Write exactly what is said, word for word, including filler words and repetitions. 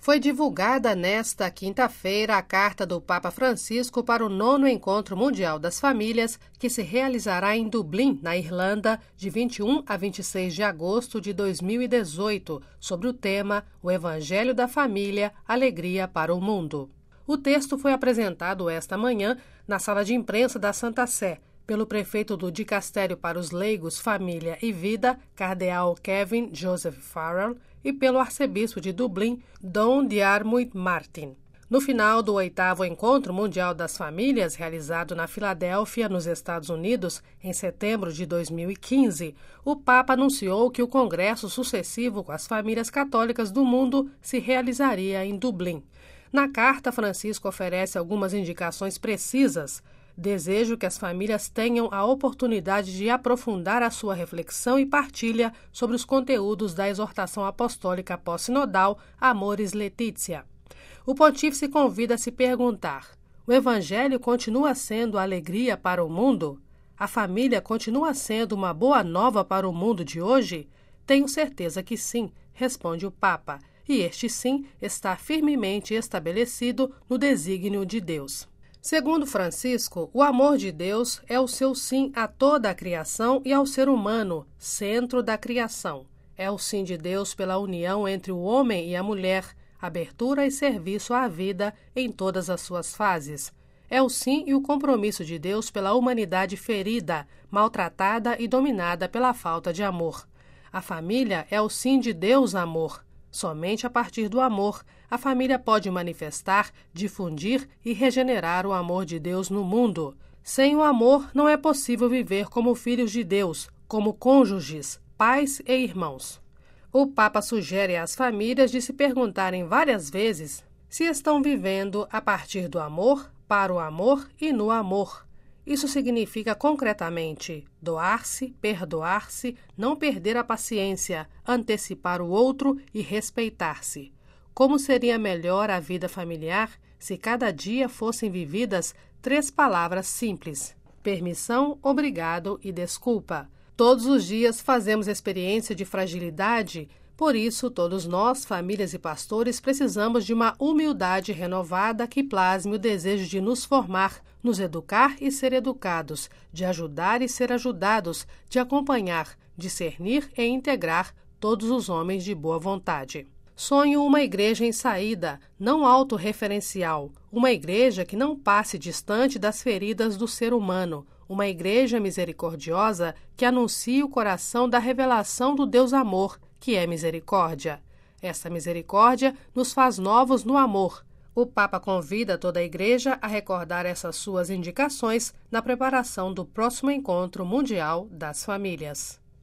Foi divulgada nesta quinta-feira a carta do Papa Francisco para o nono Encontro Mundial das Famílias, que se realizará em Dublin, na Irlanda, de vinte e um a vinte e seis de agosto de dois mil e dezoito, sobre o tema O Evangelho da Família, Alegria para o Mundo. O texto foi apresentado esta manhã na sala de imprensa da Santa Sé, pelo prefeito do Dicastério para os Leigos, Família e Vida, cardeal Kevin Joseph Farrell, e pelo arcebispo de Dublin, Dom Diarmuid Martin. No final do oitavo Encontro Mundial das Famílias, realizado na Filadélfia, nos Estados Unidos, em setembro de dois mil e quinze, o Papa anunciou que o congresso sucessivo com as famílias católicas do mundo se realizaria em Dublin. Na carta, Francisco oferece algumas indicações precisas. Desejo que as famílias tenham a oportunidade de aprofundar a sua reflexão e partilha sobre os conteúdos da exortação apostólica pós-sinodal Amoris Laetitia. O pontífice convida a se perguntar: o Evangelho continua sendo alegria para o mundo? A família continua sendo uma boa nova para o mundo de hoje? Tenho certeza que sim, responde o Papa, e este sim está firmemente estabelecido no desígnio de Deus. Segundo Francisco, o amor de Deus é o seu sim a toda a criação e ao ser humano, centro da criação. É o sim de Deus pela união entre o homem e a mulher, abertura e serviço à vida em todas as suas fases. É o sim e o compromisso de Deus pela humanidade ferida, maltratada e dominada pela falta de amor. A família é o sim de Deus amor. Somente a partir do amor, a família pode manifestar, difundir e regenerar o amor de Deus no mundo. Sem o amor, não é possível viver como filhos de Deus, como cônjuges, pais e irmãos. O Papa sugere às famílias de se perguntarem várias vezes se estão vivendo a partir do amor, para o amor e no amor. Isso significa concretamente doar-se, perdoar-se, não perder a paciência, antecipar o outro e respeitar-se. Como seria melhor a vida familiar se cada dia fossem vividas três palavras simples: permissão, obrigado e desculpa. Todos os dias fazemos experiência de fragilidade. Por isso, todos nós, famílias e pastores, precisamos de uma humildade renovada que plasme o desejo de nos formar, nos educar e ser educados, de ajudar e ser ajudados, de acompanhar, discernir e integrar todos os homens de boa vontade. Sonho uma igreja em saída, não autorreferencial, uma igreja que não passe distante das feridas do ser humano, uma igreja misericordiosa que anuncie o coração da revelação do Deus amor, que é misericórdia. Essa misericórdia nos faz novos no amor. O Papa convida toda a Igreja a recordar essas suas indicações na preparação do próximo Encontro Mundial das Famílias.